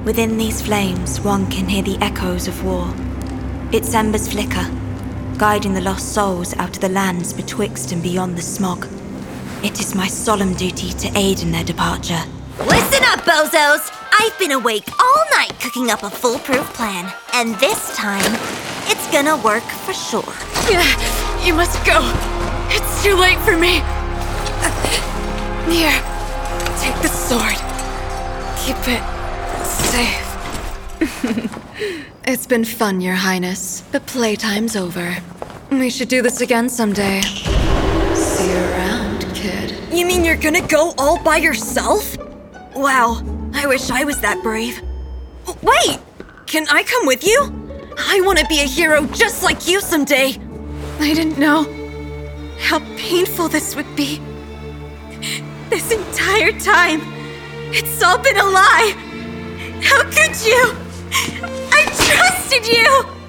Within these flames, one can hear the echoes of war. Its embers flicker, guiding the lost souls out of the lands betwixt and beyond the smog. It is my solemn duty to aid in their departure. Listen up, bozos! I've been awake all night cooking up a foolproof plan. And this time, it's gonna work for sure. You must go. It's too late for me. Here, take the sword. Keep it safe. It's been fun, Your Highness, but playtime's over. We should do this again someday. See you around, kid. You mean you're gonna go all by yourself? Wow, I wish I was that brave. Wait! Can I come with you? I want to be a hero just like you someday. I didn't know how painful this would be. This entire time, it's all been a lie. How could you? I trusted you!